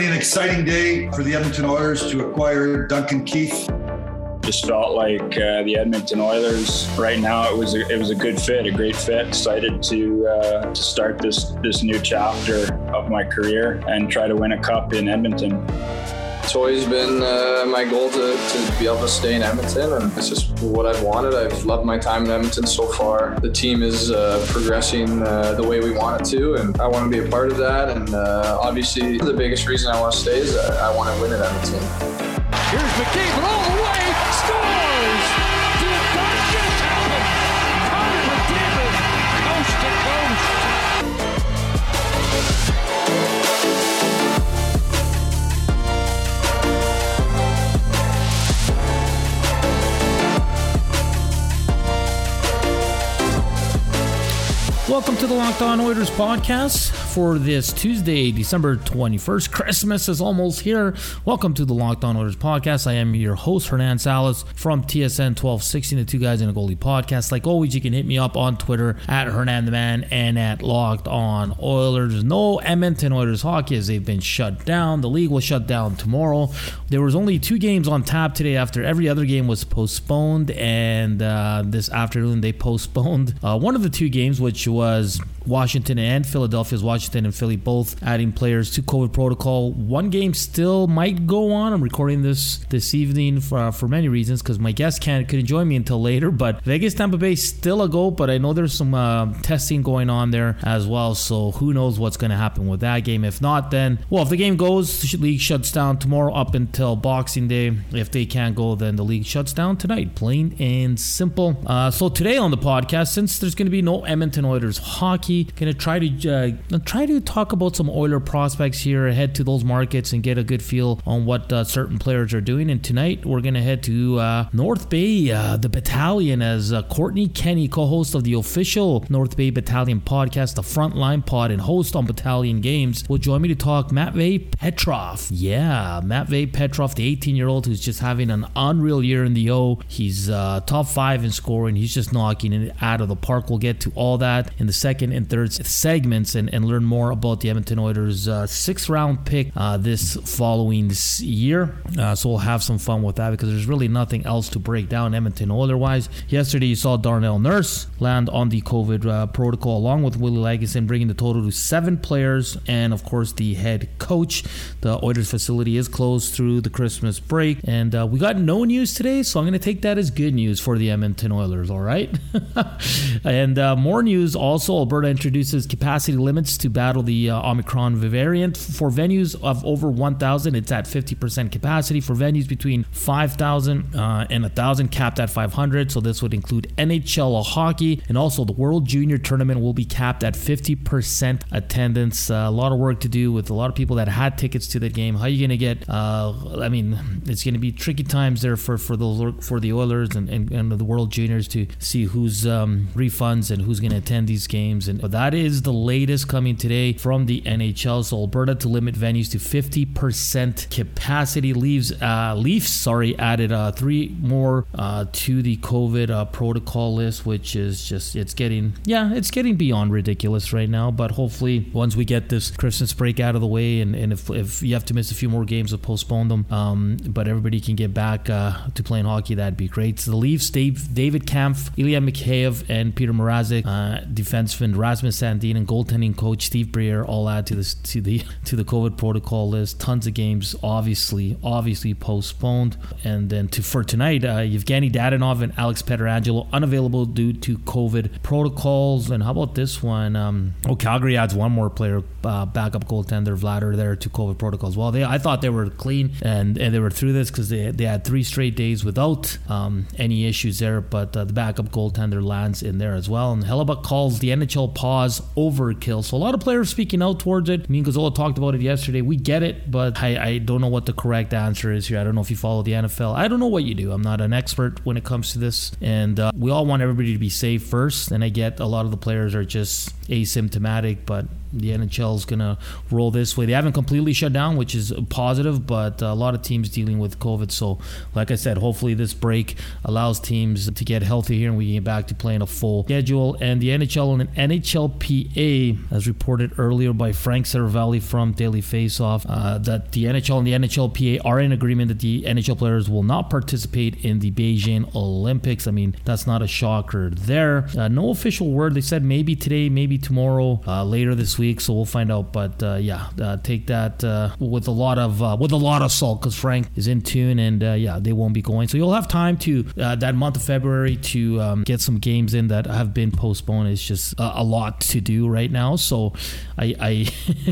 certainly an exciting day for the Edmonton Oilers to acquire Duncan Keith. Just felt like the Edmonton Oilers right now, it was a good fit, a great fit. Excited to start this new chapter of my career and try to win a cup in Edmonton. It's always been my goal to be able to stay in Edmonton, and it's just what I've wanted. I've loved my time in Edmonton so far. The team is progressing the way we want it to, and I want to be a part of that. And obviously, the biggest reason I want to stay is I want to win in Edmonton. Here's McDavid all the way, scores! Did that just happen? Connor McDavid, coast to coast. Welcome to the Locked On Oilers podcast for this Tuesday, December 21st. Christmas is almost here. Welcome to the Locked On Oilers podcast. I am your host, Hernan Salas from TSN 1260, the Two Guys in a Goalie podcast. Like always, you can hit me up on Twitter at Hernan the Man and at Locked On Oilers. No Edmonton Oilers hockey as they've been shut down. The league will shut down tomorrow. There was only 2 games on tap today after every other game was postponed, and this afternoon they postponed one of the 2 games, which was Washington and Philadelphia's. Washington and Philly both adding players to COVID protocol. One game still might go on. I'm recording this evening for many reasons because my guest couldn't join me until later, but Vegas Tampa Bay still a go, but I know there's some testing going on there as well, so who knows what's going to happen with that game. If not, then, well, if the game goes, the league shuts down tomorrow up until Boxing Day. If they can't go, then the league shuts down tonight, plain and simple. So today on the podcast, since there's going to be no Edmonton Oilers hockey, going to try to talk about some Oiler prospects here, head to those markets and get a good feel on what certain players are doing. And tonight we're going to head to North Bay, the Battalion, as Courtney Kenny, co-host of the official North Bay Battalion podcast, the Frontline Pod, and host on Battalion Games, will join me to talk Matvei Petrov. Yeah, Matvei Petrov, the 18-year-old who's just having an unreal year in the O. He's top 5 in scoring. He's just knocking it out of the park. We'll get to all that in the second and third segments and learn more about the Edmonton Oilers' 6th round pick this following year. So we'll have some fun with that because there's really nothing else to break down Edmonton Oiler-wise. Yesterday you saw Darnell Nurse land on the COVID protocol along with Willie Lagesson, bringing the total to 7 players, and of course the head coach. The Oilers facility is closed through the Christmas break, and we got no news today, so I'm going to take that as good news for the Edmonton Oilers, all right? And more news also. Alberta introduces capacity limits to battle the Omicron variant. For venues of over 1,000, it's at 50% capacity. For venues between 5,000 and 1,000, capped at 500. So this would include NHL hockey, and also the World Junior Tournament will be capped at 50% attendance. A lot of work to do with a lot of people that had tickets to that game. How are you going to get? It's going to be tricky times there for the Oilers and the World Juniors to see who's refunds and who's going to attend these games. And that is the latest coming today from the NHL. So Alberta to limit venues to 50% capacity. Leafs added 3 more to the COVID protocol list, which is just, it's getting beyond ridiculous right now. But hopefully once we get this Christmas break out of the way, and if you have to miss a few more games, we'll postpone them. But everybody can get back to playing hockey, that'd be great. So the Leafs, David Kampf, Ilya Mikheyev, and Peter Mrazek, defenseman Rasmus Sandin, and goaltending coach Steve Briere all add to the COVID protocol list. Tons of games obviously postponed. And then for tonight, Yevgeny Dadonov and Alex Pietrangelo unavailable due to COVID protocols. And how about this one? Calgary adds 1 more player, backup goaltender Vladar there to COVID protocols. Well, I thought they were clean and they were through this because they had 3 straight days without any issues there, but the backup goaltender lands in there as well. And Hellebuyck calls the NHL pause overkill. So a lot of players speaking out towards it. Me and Gazzola talked about it yesterday. We get it, but I don't know what the correct answer is here. I don't know if you follow the NFL. I don't know what you do. I'm not an expert when it comes to this, and we all want everybody to be safe first, and I get a lot of the players are just asymptomatic, but the NHL is going to roll this way. They haven't completely shut down, which is positive, but a lot of teams dealing with COVID. So, like I said, hopefully this break allows teams to get healthy here and we get back to playing a full schedule. And the NHL and NHLPA, as reported earlier by Frank Saravalli from Daily Faceoff, that the NHL and the NHLPA are in agreement that the NHL players will not participate in the Beijing Olympics. I mean, that's not a shocker there. No official word. They said maybe today, maybe tomorrow, later this week. So we'll find out. But take that with a lot of salt, because Frank is in tune, and they won't be going. So you'll have time to that month of February to get some games in that have been postponed. It's just a lot to do right now. So I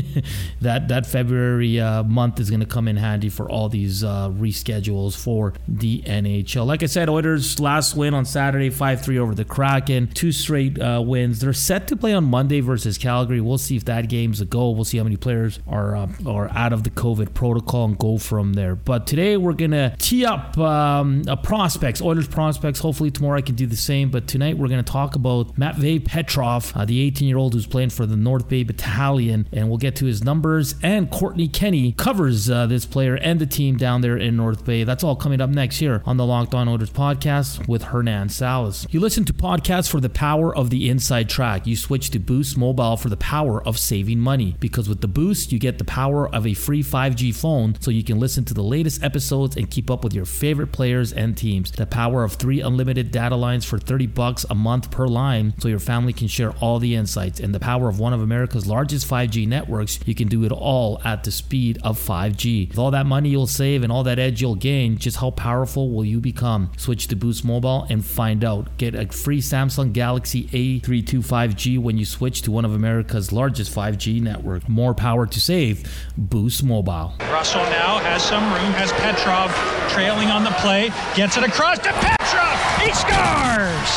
that February month is going to come in handy for all these reschedules for the NHL. Like I said, Oilers last win on Saturday, 5-3 over the Kraken. 2 straight wins. They're set to play on Monday versus Calgary. We'll see if that game's a go. We'll see how many players are out of the COVID protocol and go from there. But today we're going to tee up prospects, Oilers prospects. Hopefully tomorrow I can do the same. But tonight we're going to talk about Matvei Petrov, the 18-year-old who's playing for the North Bay Battalion, and we'll get to his numbers. And Courtney Kenny covers this player and the team down there in North Bay. That's all coming up next here on the Locked On Oilers podcast with Hernan Salas. You listen to podcasts for the power of the inside track. You switch to Boost Mobile for the power of saving money, because with the Boost you get the power of a free 5G phone, so you can listen to the latest episodes and keep up with your favorite players and teams. The power of 3 unlimited data lines for $30 a month per line, so your family can share all the insights. And the power of one of America's largest 5G networks. You can do it all at the speed of 5G. With all that money you'll save and all that edge you'll gain, just how powerful will you become? Switch to Boost Mobile and find out. Get a free Samsung Galaxy A32 5G when you switch to one of America's largest 5G network. More power to save. Boost Mobile. Russell now has some room, has Petrov trailing on the play, gets it across to Petrov, he scores!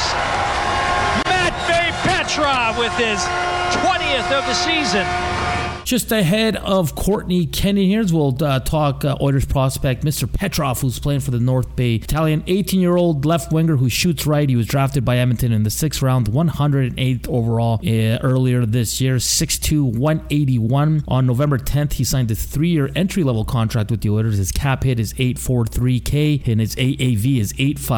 Matvei Petrov with his 20th of the season. Just ahead of Courtney Kenny here, we'll talk Oilers prospect Mr. Petrov, who's playing for the North Bay Battalion. 18-year-old left winger who shoots right. He was drafted by Edmonton in the 6th round, 108th overall earlier this year, 6'2", 181. On November 10th, he signed a 3-year entry-level contract with the Oilers. His cap hit is $843K, and his AAV is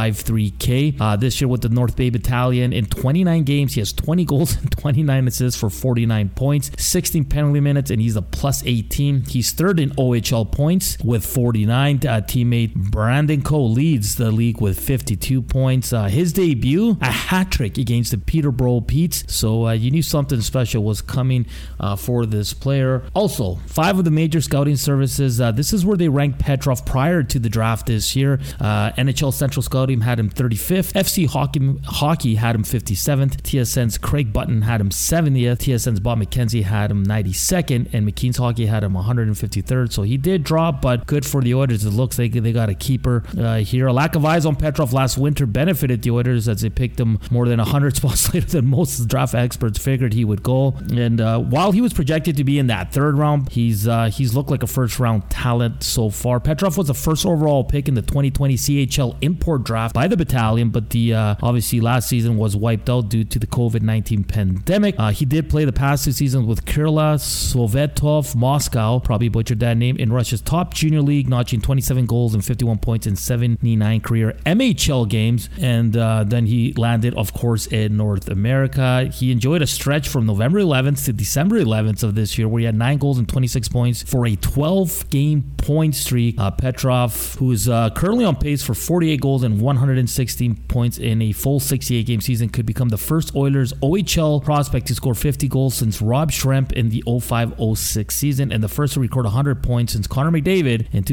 $853K. This year with the North Bay Battalion, in 29 games, he has 20 goals and 29 assists for 49 points, 16 penalty minutes, and he's a plus 18. He's 3rd in OHL points with 49. Teammate Brandon Coe leads the league with 52 points. His debut, a hat trick against the Peterborough Petes. So you knew something special was coming for this player. Also, 5 of the major scouting services. This is where they ranked Petrov prior to the draft this year. NHL Central Scouting had him 35th. FC Hockey had him 57th. TSN's Craig Button had him 70th. TSN's Bob McKenzie had him 92nd. And McKean's Hockey had him 153rd. So he did drop, but good for the Oilers. It looks like they got a keeper here. A lack of eyes on Petrov last winter benefited the Oilers, as they picked him more than 100 spots later than most draft experts figured he would go. And while he was projected to be in that 3rd round, he's looked like a 1st round talent so far. Petrov was the 1st overall pick in the 2020 CHL import draft by the Battalion, but the obviously last season was wiped out due to the COVID-19 pandemic. He did play the past 2 seasons with Kirla Sovetov Moscow, probably butchered that name, in Russia's top junior league, notching 27 goals and 51 points in 79 career MHL games. And then he landed, of course, in North America. He enjoyed a stretch from November 11th to December 11th of this year, where he had 9 goals and 26 points for a 12-game point streak. Petrov, who is currently on pace for 48 goals and 116 points in a full 68-game season, could become the first Oilers OHL prospect to score 50 goals since Rob Schremp in the 05-06 season, and the first to record 100 points since Connor McDavid in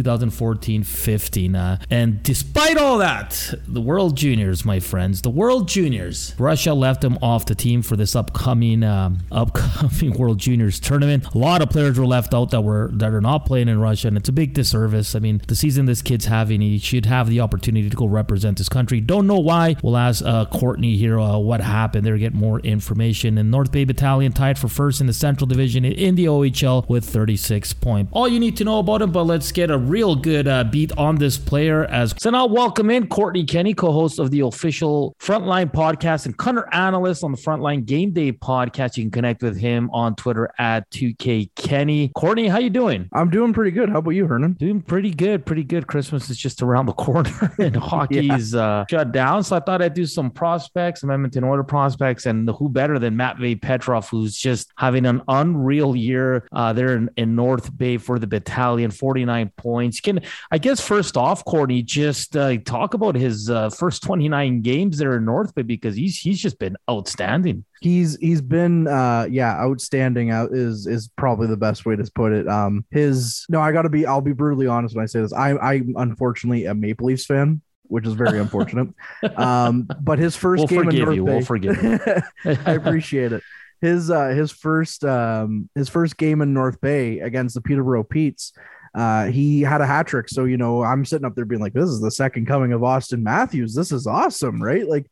2014-15. And despite all that, the World Juniors, my friends, the World Juniors, Russia left him off the team for this upcoming World Juniors tournament. A lot of players were left out that are not playing in Russia, and it's a big disservice. I mean, the season this kid's having, he should have the opportunity to go represent his country. Don't know why. We'll ask Courtney here what happened there, get more information. And North Bay Battalion tied for first in the Central Division in the the OHL with 36 points. All you need to know about him, but let's get a real good beat on this player. So now welcome in Courtney Kenny, co-host of the official Frontline podcast and color analyst on the Frontline Game Day podcast. You can connect with him on Twitter at 2KKenny. Courtney, how you doing? I'm doing pretty good. How about you, Hernan? Doing pretty good. Christmas is just around the corner and hockey's shut down. So I thought I'd do some prospects, some Edmonton Oilers prospects, and who better than Matvei Petrov, who's just having an unreal year there in North Bay for the Battalion, 49 points. I guess first off, Courtney, just talk about his first 29 games there in North Bay, because he's just been outstanding. He's been outstanding. Is probably the best way to put it. I'll be brutally honest when I say this. I'm unfortunately a Maple Leafs fan, which is very unfortunate. But his first game in North Bay, we'll forgive you. I appreciate it. His first game in North Bay against the Peterborough Petes, he had a hat trick. So, I'm sitting up there being like, this is the second coming of Austin Matthews. This is awesome, right? Like,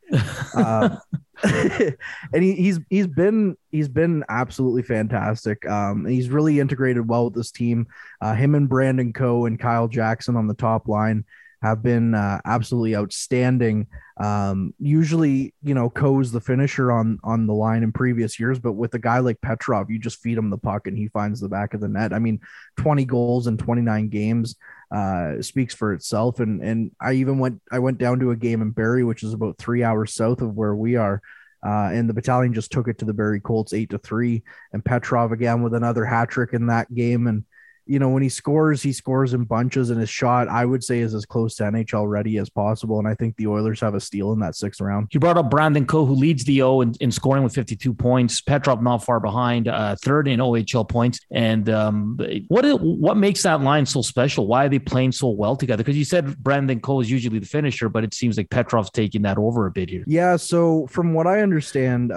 and he's been absolutely fantastic. He's really integrated well with this team. Him and Brandon Coe and Kyle Jackson on the top line have been absolutely outstanding. Usually, Coe's the finisher on the line in previous years, but with a guy like Petrov, you just feed him the puck and he finds the back of the net. I mean, 20 goals in 29 games speaks for itself. And I went down to a game in Barrie, which is about 3 hours south of where we are. And the Battalion just took it to the Barrie Colts 8-3, and Petrov again with another hat trick in that game. And when he scores in bunches, and his shot, I would say, is as close to NHL ready as possible. And I think the Oilers have a steal in that 6th round. You brought up Brandon Coe, who leads the O in scoring with 52 points. Petrov not far behind, 3rd in OHL points. And what makes that line so special? Why are they playing so well together? Because you said Brandon Coe is usually the finisher, but it seems like Petrov's taking that over a bit here. Yeah, so from what I understand,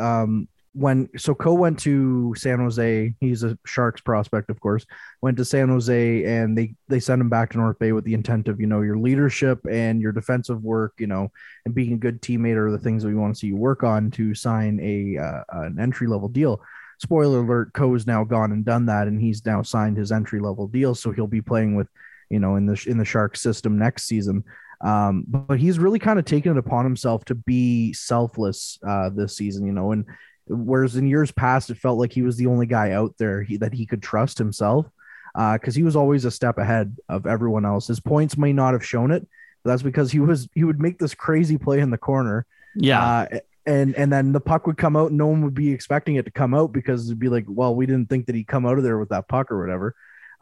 Coe went to San Jose, he's a Sharks prospect, of course, went to San Jose, and they sent him back to North Bay with the intent of, your leadership and your defensive work, and being a good teammate are the things that we want to see you work on to sign an entry-level deal. Spoiler alert, Coe's now gone and done that, and he's now signed his entry-level deal, so he'll be playing with, in the Sharks system next season. But he's really kind of taken it upon himself to be selfless this season, and whereas in years past, it felt like he was the only guy out there that he could trust himself, because he was always a step ahead of everyone else. His points may not have shown it, but that's because he would make this crazy play in the corner. Yeah. And then the puck would come out and no one would be expecting it to come out, because it'd be like, well, we didn't think that he'd come out of there with that puck or whatever.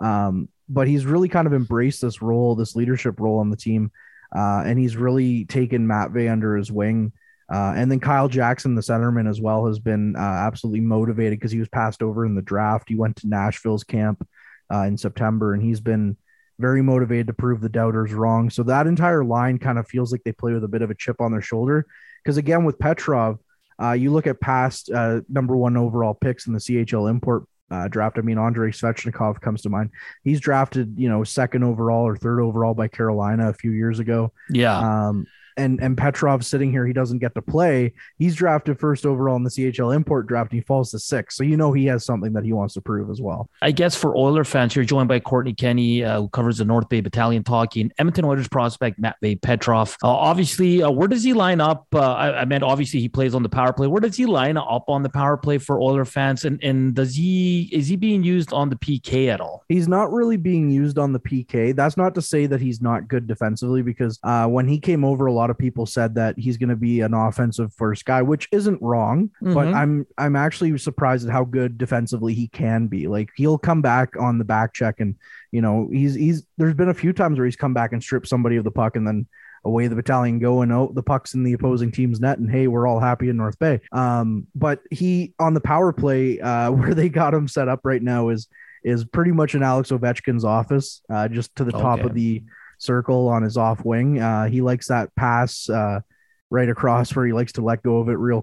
But he's really kind of embraced this role, this leadership role on the team. And he's really taken Matvei under his wing. And then Kyle Jackson, the centerman as well, has been absolutely motivated because he was passed over in the draft. He went to Nashville's camp in September, and he's been very motivated to prove the doubters wrong. So that entire line kind of feels like they play with a bit of a chip on their shoulder. Because again, with Petrov, you look at past number 1 overall picks in the CHL import draft. I mean, Andrei Svechnikov comes to mind. He's drafted, 2nd overall or 3rd overall by Carolina a few years ago. Yeah. And Petrov sitting here, he doesn't get to play. He's drafted 1st overall in the CHL import draft, and he falls to 6th. So he has something that he wants to prove as well. I guess for Oiler fans, you're joined by Courtney Kenny, who covers the North Bay Battalion talking Edmonton Oilers prospect Matvei Petrov. Obviously, where does he line up? I meant obviously he plays on the power play. Where does he line up on the power play for Oiler fans? And is he being used on the PK at all? He's not really being used on the PK. That's not to say that he's not good defensively, because when he came over, a lot of people said that he's going to be an offensive first guy, which isn't wrong, but I'm actually surprised at how good defensively he can be. Like, he'll come back on the back check, and he's there's been a few times where he's come back and stripped somebody of the puck, and then away the Battalion go, and the puck's in the opposing team's net, and hey, we're all happy in North Bay. But he on the power play where they got him set up right now is pretty much in Alex Ovechkin's office, just to the top of the circle on his off wing. He likes that pass right across where he likes to let go of it real quick.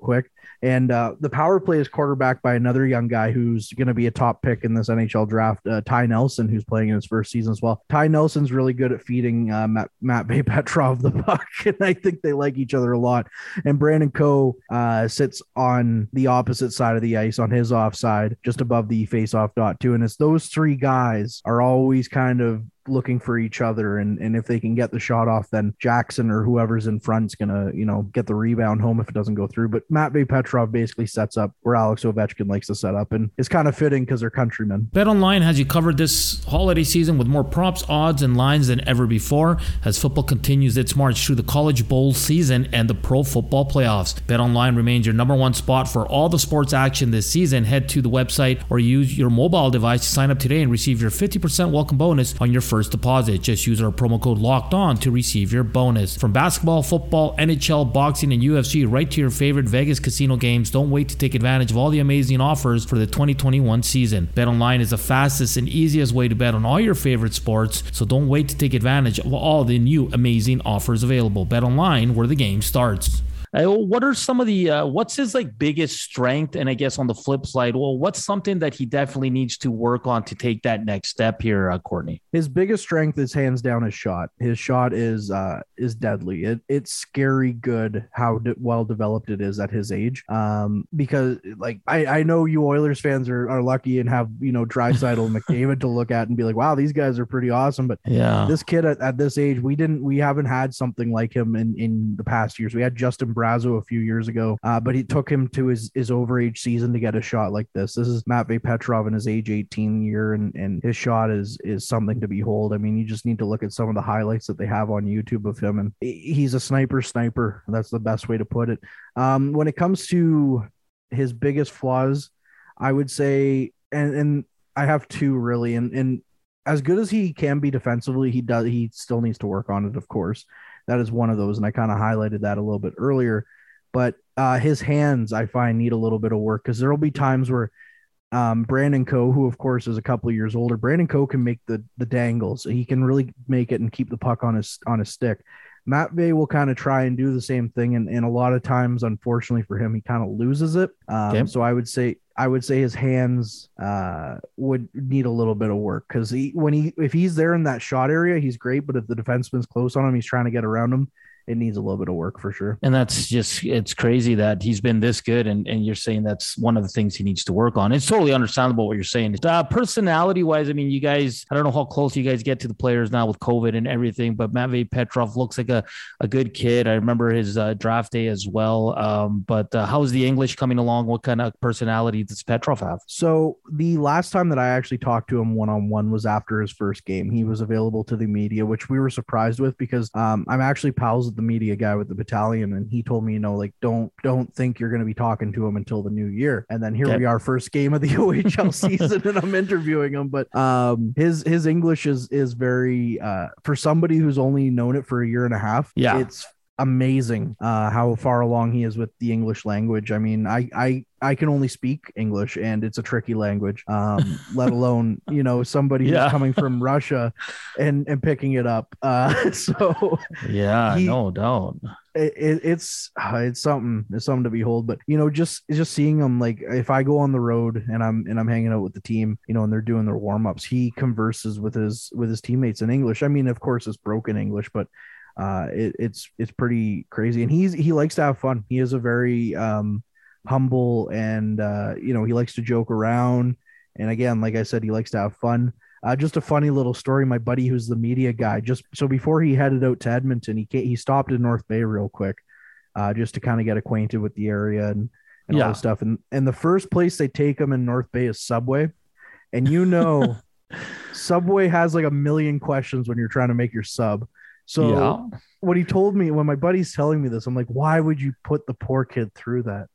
And the power play is quarterbacked by another young guy who's going to be a top pick in this NHL draft, Ty Nelson, who's playing in his first season as well. Ty Nelson's really good at feeding Matvei Petrov the puck, and I think they like each other a lot. And Brandon Coe sits on the opposite side of the ice on his offside, just above the face-off dot too. And it's those three guys are always kind of looking for each other, and if they can get the shot off, then Jackson or whoever's in front's gonna get the rebound home if it doesn't go through. But Matvei Petrov basically sets up where Alex Ovechkin likes to set up, and it's kind of fitting because they're countrymen. BetOnline has you covered this holiday season with more props, odds, and lines than ever before as football continues its march through the College Bowl season and the Pro Football Playoffs. BetOnline remains your number one spot for all the sports action this season. Head to the website or use your mobile device to sign up today and receive your 50% welcome bonus on your first deposit. Just use our promo code LOCKEDON to receive your bonus. From basketball, football, NHL, boxing, and UFC, right to your favorite Vegas casino games, don't wait to take advantage of all the amazing offers for the 2021 season. BetOnline is the fastest and easiest way to bet on all your favorite sports, so don't wait to take advantage of all the new amazing offers available. BetOnline, where the game starts. What are some of the what's his biggest strength? And I guess on the flip side, what's something that he definitely needs to work on to take that next step here, Courtney? His biggest strength is hands down his shot. His shot is deadly. It's scary good how well developed it is at his age. Because I know you Oilers fans are lucky and have Draisaitl and McDavid to look at and be like, wow, these guys are pretty awesome. But yeah, this kid at this age, we haven't had something like him in the past years. We had Justin Brazeau a few years ago, but he took him to his overage season to get a shot like this. This is Matvei Petrov in his age 18 year, and his shot is something to behold. I mean, you just need to look at some of the highlights that they have on YouTube of him, and he's a sniper. That's the best way to put it. When it comes to his biggest flaws, I would say, and I have two really, and as good as he can be defensively, he still needs to work on it, of course. That is one of those, and I kind of highlighted that a little bit earlier. But his hands, I find, need a little bit of work, because there will be times where Brandon Coe, who of course is a couple of years older, Brandon Coe can make the dangles. He can really make it and keep the puck on his stick. Matvei will kind of try and do the same thing, and a lot of times, unfortunately for him, he kind of loses it. So I would say his hands would need a little bit of work, because if he's there in that shot area, he's great. But if the defenseman's close on him, he's trying to get around him, it needs a little bit of work for sure. And it's crazy that he's been this good. And you're saying that's one of the things he needs to work on. It's totally understandable what you're saying. Personality wise, I mean, you guys, I don't know how close you guys get to the players now with COVID and everything, but Matvei Petrov looks like a good kid. I remember his draft day as well. But how's the English coming along? What kind of personality does Petrov have? So the last time that I actually talked to him one-on-one was after his first game. He was available to the media, which we were surprised with, because I'm actually pals with the media guy with the battalion, and he told me, don't think you're going to be talking to him until the new year. And then here we are, first game of the OHL season, and I'm interviewing him. But his English is very for somebody who's only known it for a year and a half. Yeah, it's amazing how far along he is with the English language. I mean, I can only speak English, and it's a tricky language, let alone, somebody who's coming from Russia and picking it up. So yeah, no doubt. It's something to behold. But, just seeing him, like if I go on the road and I'm hanging out with the team, and they're doing their warm-ups, he converses with his teammates in English. I mean, of course it's broken English, but it's pretty crazy. And he likes to have fun. He is a very humble, and he likes to joke around, and again, like I said, he likes to have fun. Just a funny little story. My buddy, who's the media guy, so before he headed out to Edmonton, he stopped in North Bay real quick, just to kind of get acquainted with the area and all this stuff. And the first place they take him in North Bay is Subway, and Subway has like a million questions when you're trying to make your sub. So what he told me, when my buddy's telling me this, I'm like, why would you put the poor kid through that?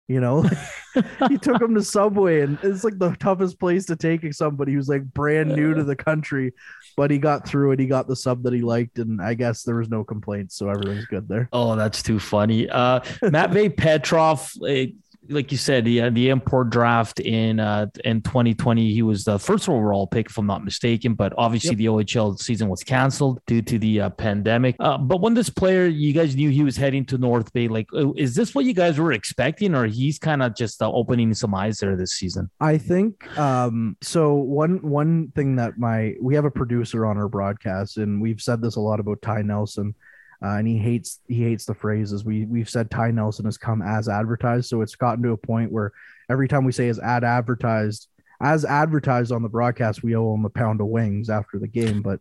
He took him to Subway, and it's like the toughest place to take somebody who's like brand new to the country, but he got through it. He got the sub that he liked, and I guess there was no complaints, so everything's good there. Oh, that's too funny. Matvei Petrov, like you said, the import draft in 2020, he was the first overall pick, if I'm not mistaken. But obviously, the OHL season was canceled due to the pandemic. But when this player, you guys knew he was heading to North Bay, like, is this what you guys were expecting, or he's kind of just opening some eyes there this season? I think so. One thing that we have a producer on our broadcast, and we've said this a lot about Ty Nelson. And he hates the phrases. We've said Ty Nelson has come as advertised, so it's gotten to a point where every time we say as advertised on the broadcast, we owe him a pound of wings after the game. But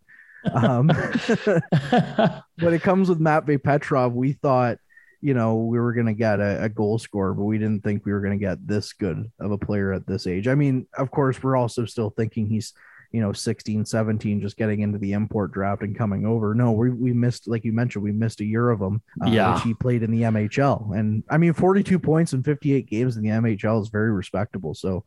when it comes with Matvei Petrov, we thought, we were going to get a goal scorer, but we didn't think we were going to get this good of a player at this age. I mean, of course, we're also still thinking he's 16, 17, just getting into the import draft and coming over. No, we missed, like you mentioned, we missed a year of him, which he played in the MHL. And I mean, 42 points in 58 games in the MHL is very respectable. So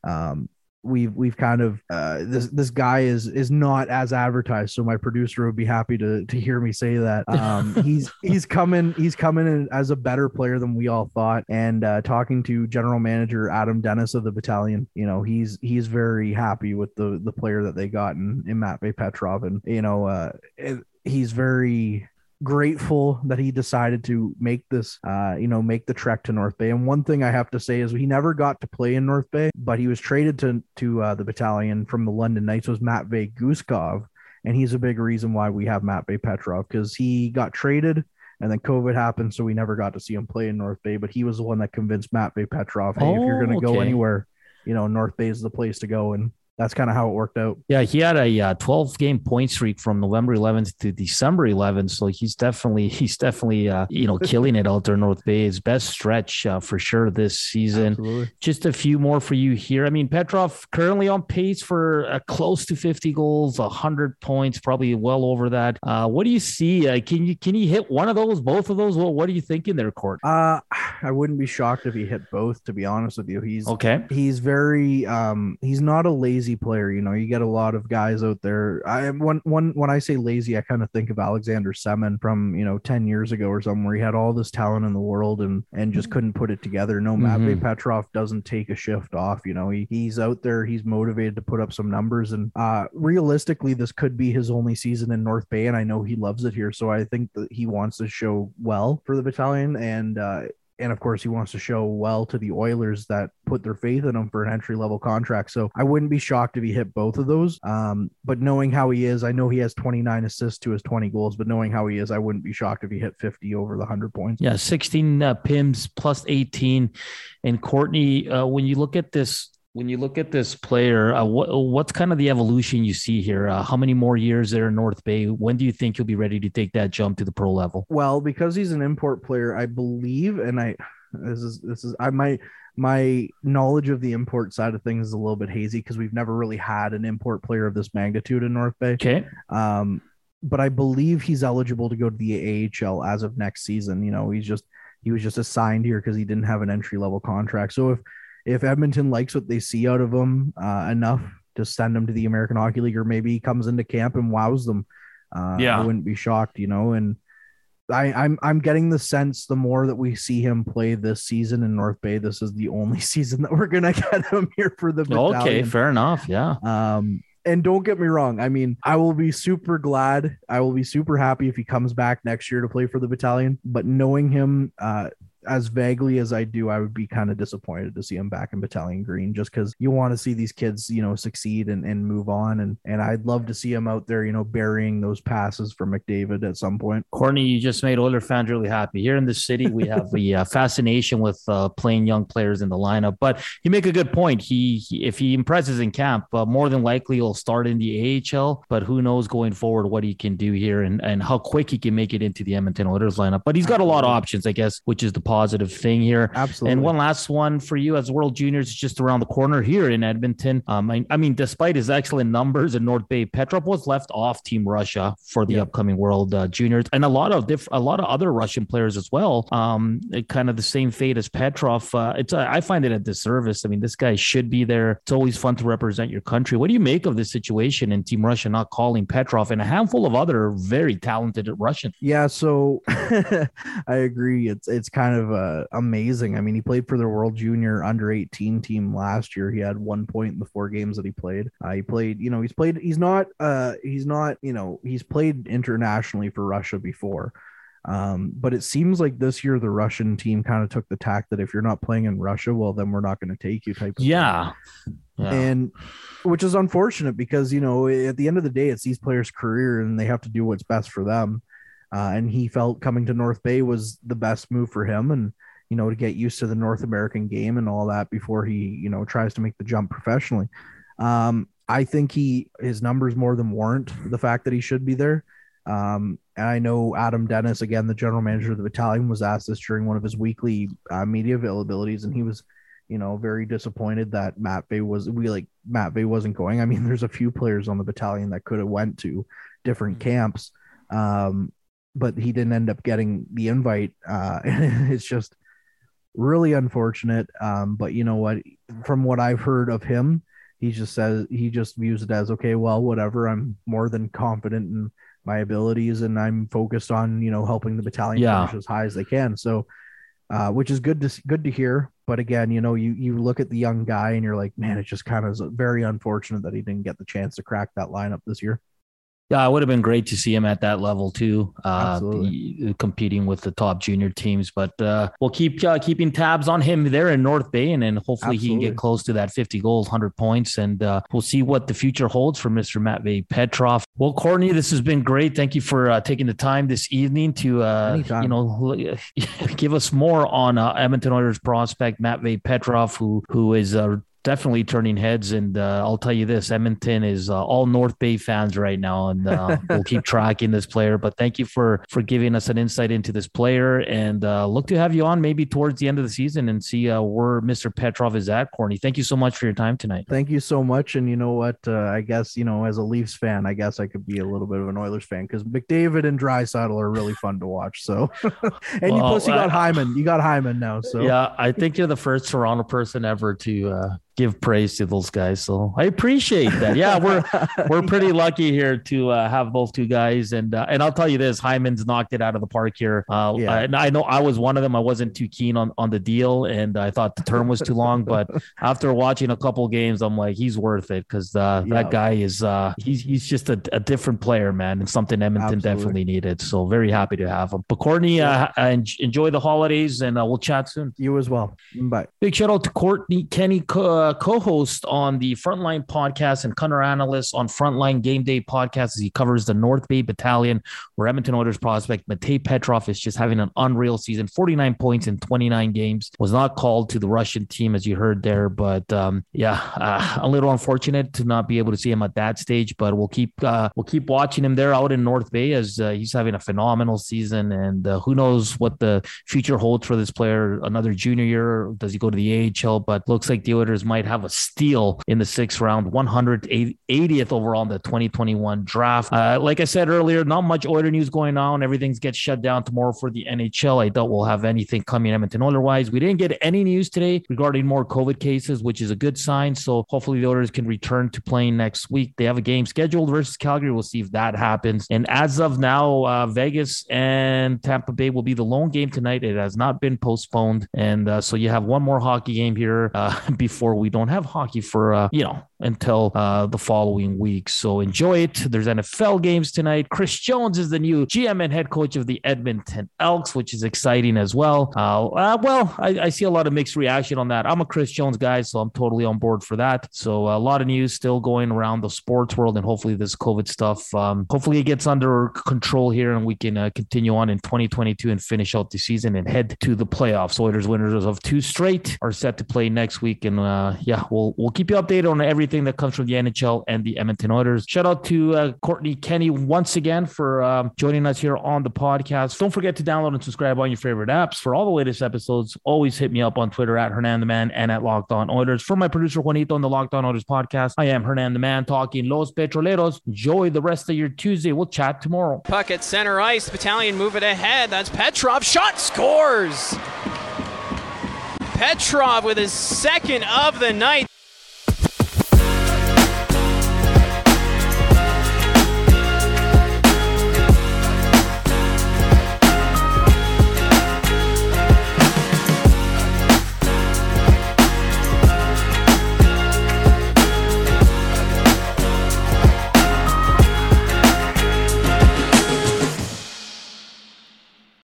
we've kind of this guy is not as advertised. So my producer would be happy to hear me say that. He's coming in as a better player than we all thought. And talking to general manager Adam Dennis of the Battalion, he's very happy with the player that they got in Matvei Petrov, and he's very grateful that he decided to make this, make the trek to North Bay. And one thing I have to say is he never got to play in North Bay, but he was traded to the Battalion from the London Knights, was Matvei Guskov. And he's a big reason why we have Matvei Petrov, because he got traded and then COVID happened. So we never got to see him play in North Bay, but he was the one that convinced Matvei Petrov, hey, if you're going to go anywhere, North Bay is the place to go. And that's kind of how it worked out. Yeah, he had a 12-game point streak from November 11th to December 11th. So he's definitely killing it out there in North Bay. His best stretch for sure this season. Absolutely. Just a few more for you here. I mean, Petrov currently on pace for close to 50 goals, 100 points, probably well over that. What do you see? Can he hit one of those, both of those? What are you thinking there, Court? I wouldn't be shocked if he hit both, to be honest with you. He's very he's not a lazy player. You get a lot of guys out there. When I say lazy, I kind of think of Alexander Semin from 10 years ago or something, where he had all this talent in the world and just couldn't put it together. No, Matvei Petrov doesn't take a shift off. He's out there, he's motivated to put up some numbers, and realistically this could be his only season in North Bay, and I know he loves it here, so I think that he wants to show well for the Battalion, and of course, he wants to show well to the Oilers that put their faith in him for an entry-level contract. So I wouldn't be shocked if he hit both of those. But knowing how he is, I know he has 29 assists to his 20 goals, but knowing how he is, I wouldn't be shocked if he hit 50 over the 100 points. Yeah, 16 PIMs plus 18. And Courtney, when you look at this player, what's kind of the evolution you see here? How many more years there in North Bay? When do you think he'll be ready to take that jump to the pro level? Well, because he's an import player, I believe, and my knowledge of the import side of things is a little bit hazy because we've never really had an import player of this magnitude in North Bay. Okay. But I believe he's eligible to go to the AHL as of next season. He was just assigned here because he didn't have an entry level contract. So if Edmonton likes what they see out of him enough to send him to the American Hockey League, or maybe he comes into camp and wows them, I wouldn't be shocked, And I'm getting the sense the more that we see him play this season in North Bay, this is the only season that we're gonna get him here for the Battalion. Okay, fair enough. Yeah. And don't get me wrong. I mean, I will be super glad. I will be super happy if he comes back next year to play for the Battalion. But knowing him as vaguely as I do, I would be kind of disappointed to see him back in Battalion Green, just because you want to see these kids, succeed and move on. And I'd love to see him out there, burying those passes for McDavid at some point. Courtney, you just made Oiler fans really happy. Here in the city, we have the fascination with playing young players in the lineup. But you make a good point. If he impresses in camp, more than likely he'll start in the AHL. But who knows going forward what he can do here and how quick he can make it into the Edmonton Oilers lineup. But he's got a lot of options, I guess, which is the positive thing here. Absolutely. And one last one for you, as World Juniors is just around the corner here in Edmonton. I mean, despite his excellent numbers in North Bay, Petrov was left off Team Russia for the upcoming World Juniors, and a lot of other Russian players as well. Kind of the same fate as Petrov. I find it a disservice. I mean, this guy should be there. It's always fun to represent your country. What do you make of this situation in Team Russia not calling Petrov and a handful of other very talented Russians? Yeah, so I agree. It's kind of of amazing. I mean, he played for the World Junior under-18 team last year. He had 1 point in the 4 games that he played. He's played internationally for Russia before. But it seems like this year the Russian team kind of took the tack that if you're not playing in Russia, well, then we're not going to take you type of thing. And which is unfortunate because, at the end of the day, it's these players' career and they have to do what's best for them. And he felt coming to North Bay was the best move for him and, to get used to the North American game and all that before he, tries to make the jump professionally. I think his numbers more than warrant the fact that he should be there. And I know Adam Dennis, again, the general manager of the battalion, was asked this during one of his weekly media availabilities, and he was, very disappointed that Matt Vey wasn't going. I mean, there's a few players on the battalion that could have went to different camps, but he didn't end up getting the invite. It's just really unfortunate. But you know what? From what I've heard of him, he just views it as, okay, well, whatever. I'm more than confident in my abilities and I'm focused on, helping the battalion finish as high as they can. So, which is good to hear. But again, you look at the young guy and you're like, man, it just kind of is very unfortunate that he didn't get the chance to crack that lineup this year. Yeah, it would have been great to see him at that level too, competing with the top junior teams. But we'll keep keeping tabs on him there in North Bay, and then hopefully he can get close to that 50 goals, 100 points, and we'll see what the future holds for Mr. Matvei Petrov. Well, Courtney, this has been great. Thank you for taking the time this evening to give us more on Edmonton Oilers prospect Matvei Petrov, who is definitely turning heads. And I'll tell you this, Edmonton is all North Bay fans right now, and we'll keep tracking this player. But thank you for giving us an insight into this player, and look to have you on maybe towards the end of the season and see where Mr. Petrov is at. Courtney, thank you so much for your time tonight. Thank you so much. And you know what? I guess, as a Leafs fan, I guess I could be a little bit of an Oilers fan because McDavid and Draisaitl are really fun to watch. So, and you got Hyman. You got Hyman now. So yeah, I think you're the first Toronto person ever to give praise to those guys, so I appreciate that. Yeah, we're pretty lucky here to have those two guys, and I'll tell you this, Hyman's knocked it out of the park here. And I know I was one of them. I wasn't too keen on the deal, and I thought the term was too long. But after watching a couple games, I'm like, he's worth it because that guy is he's just a different player, man, and something Edmonton definitely needed. So very happy to have him. But Courtney, enjoy the holidays, and we'll chat soon. You as well. Bye. Big shout out to Courtney Kenny, co-host on the Frontline podcast and color analyst on Frontline Game Day podcast as he covers the North Bay Battalion, where Edmonton Oilers prospect Matvei Petrov is just having an unreal season. 49 points in 29 games. Was not called to the Russian team, as you heard there, but a little unfortunate to not be able to see him at that stage. But we'll keep watching him there out in North Bay as he's having a phenomenal season, and who knows what the future holds for this player. Another junior year, does he go to the AHL? But looks like the Oilers might have a steal in the 6th round, 180th overall in the 2021 draft. Like I said earlier, not much Oiler news going on. Everything gets shut down tomorrow for the NHL. I doubt we'll have anything coming Edmonton Oiler-wise. We didn't get any news today regarding more COVID cases, which is a good sign. So hopefully the Oilers can return to playing next week. They have a game scheduled versus Calgary. We'll see if that happens. And as of now, Vegas and Tampa Bay will be the lone game tonight. It has not been postponed. And so you have one more hockey game here before we don't have hockey for until the following week. So enjoy it. There's NFL games tonight. Chris Jones is the new GM and head coach of the Edmonton Elks, which is exciting as well. I see a lot of mixed reaction on that. I'm a Chris Jones guy, so I'm totally on board for that. So a lot of news still going around the sports world, and hopefully this COVID stuff, hopefully it gets under control here and we can continue on in 2022 and finish out the season and head to the playoffs. Oilers winners of 2 straight are set to play next week, and we'll keep you updated on everything that comes from the NHL and the Edmonton Oilers. Shout out to Courtney Kenny once again for joining us here on the podcast. Don't forget to download and subscribe on your favorite apps for all the latest episodes. Always hit me up on Twitter at Hernan the Man and at Locked On Oilers. For my producer Juanito on the Locked On Oilers podcast, I am Hernan the Man talking Los Petroleros. Enjoy the rest of your Tuesday. We'll chat tomorrow. Puck at center ice. Battalion move it ahead. That's Petrov. Shot, scores! Petrov with his 2nd of the night.